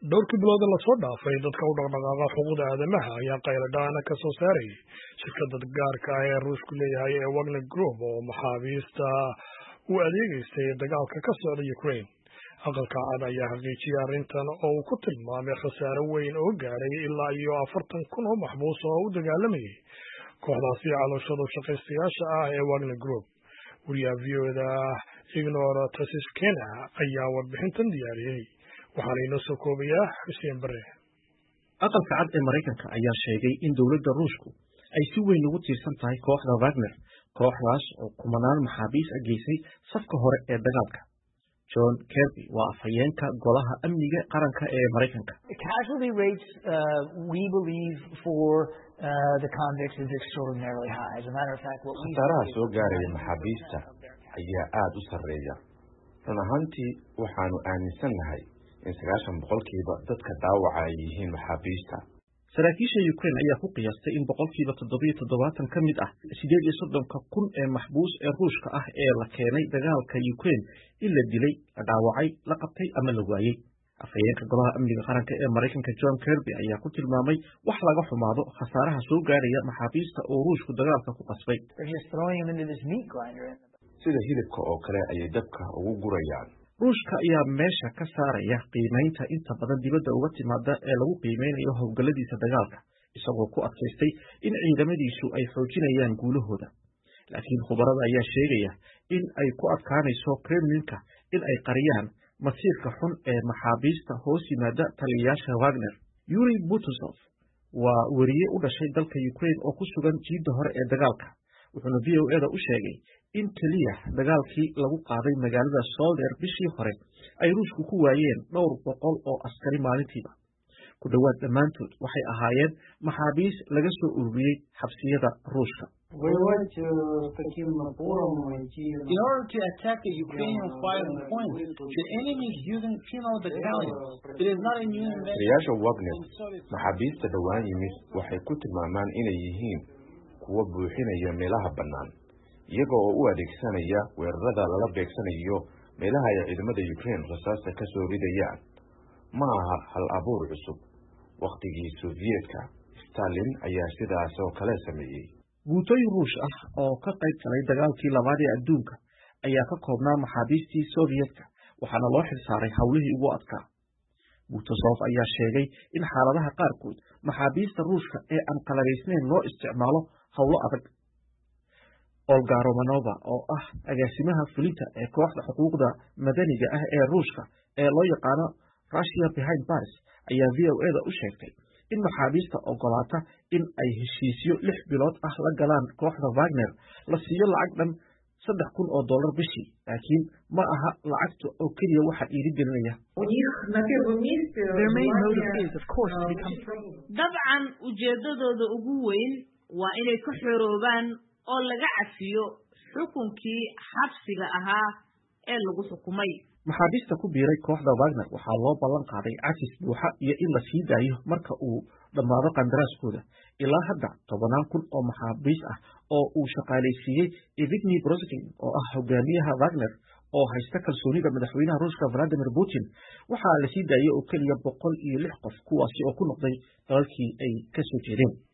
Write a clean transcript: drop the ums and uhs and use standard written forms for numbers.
dhowrkii bilood la soo dhaafay dadka u dhaqdhaqaaqa xuquuqda aadamaha ayaa qayladhaana ka soo saarayay shirkadda gaarka ah ee ruushku leeyahay ee Wagner Group oo maxaabiista u adeegaysay dagaalka ka socda Ukraine. Aqalka cad ayaa xaqiijiyay arrintan oo uu ku tilmaamay khasaare weyn oo gaaray ilaa iyo 40,000 oo maxbuus oo u dagaalamayay kooxdaasi calooshada shaqaystayaasha ah ee Wagner Group. Wariyaha VOAda Ignor Tasiskena ayaa warbixintan diyaariyay. waxaana inoo soo koobayaa Xuseen Bare. Aqalka cad ee Mareykanka ayaa sheegay in dowladda Ruushku ay si weyn ugu tiirsan tahay kooxda Wagner, kooxdaas oo kumanaan maxaabiis ah geysay safka hore ee dagaalka. John Kirby waa afhayeenka golaha amniga qaranka ee Mareykanka. Casualty rates we believe for the convicts is extraordinarily high. As a matter of fact, what we khasaaraha soo gaaraya maxaabiista ayaa aad u sarreeya. Run ahaantii waxaanu aaminsanahay in 90% dadka dhaawaca ay yihiin maxaabiista. Saraakiisha Ukraine ayaa ku qiyaastay in 77% ka mid ah 38,000 ee maxbuus ee Ruushka ah ee la keenay dagaalka Ukraine in la dilay, la dhaawacay, la qabtay ama la waayay. Afhayeenka golaha amniga qaranka ee Mareykanka John Kirby ayaa ku tilmaamay wax laga xumaado khasaaraha soo gaaraya maxaabiista oo Ruushku dagaalka ku qasbay. Sida hilibka oo kale ayay dabka ugu gurayaan. Ruushka ayaa meesha ka saaraya qiimaynta inta badan dibadda uga timaada ee lagu qiimeynayo howlgalladiisa dagaalka, isagoo ku adkaystay in ciidamadiisu ay xoojinayaan guulahooda. Laakiin khubarada ayaa sheegaya in ay ku adkaanayso Kremlinka in ay qariyaan masiirka xun ee maxaabiista hoos yimaada taliyayaasha Wagner. Yuri Butusov waa weriye u dhashay dalka Ukraine oo ku sugan jiidda hore ee dagaalka. wuxuuna VOAda u sheegay in kaliya dagaalkii lagu qaaday magaalada Solder bishii hore ay Ruushku ku waayeen 200 oo askari maalintiiba. Ku dhawaad dhammaantood waxay ahaayeen maxaabiis laga soo ururiyay xabsiyada Ruushka. In order to attack the Ukrainian fighting points, the enemy is using female battalions. It is not a new invention. Taliyayaasha Wagner maxaabiista dhawaan yimid waxay ku tilmaamaan inay yihiin kuwa buuxinaya meelaha bannaan, iyaga oo u adeegsanaya weerarada lala beegsanayo meelaha ay ciidamada Ukraine rasaasta ka soo ridayaan. Ma aha hal abuur cusub. Waqtigii Soviyetka, Stalin ayaa sidaas oo kale sameeyay. Guutooyin Ruush ah oo ka qayb galay dagaalkii labaad ee adduunka ayaa ka koobnaa maxaabiistii Sovietka, waxaana loo xilsaaray hawlihii ugu adkaa. Butusov ayaa sheegay in xaaladaha qaarkood maxaabiista Ruushka ee aan qalabaysnayn loo isticmaalo hawlo adag. Olga Romanova oo ah agaasimaha fulinta ee kooxda xuquuqda madaniga ah ee Ruushka ee loo yaqaano Russia Behind Bars ayaa VOAda u sheegtay in maxaabiista ogolaata in ay heshiisyo 6 bilood ah la galaan kooxda Wagner la siiyo lacag dhan $3,000 bishii, laakiin ma aha lacagta oo kaliya waxa dhiirigelinaya. dabcan ujeedadooda ugu weyn waa inay ka xoroobaan oo laga cafiyo xukunkii xabsiga ahaa ee lagu xukumay. maxaabiista ku biiray kooxda Wagner waxaa loo ballan qaaday cafis buuxa iyo in la sii daayo marka uu dhammaado qandaraaskooda. Ilaa hadda 10,000 oo maxaabiis ah oo uu shaqaaleysiiyey Evgeny Brozhin oo ah hogaamiyaha Wagner oo haysta kalsoonida madaxweynaha Ruushka Vladimir Putin waxaa la sii daayay oo kaliya 106 qof, kuwaasi oo ku noqday dalalkii ay ka soo jeedeen.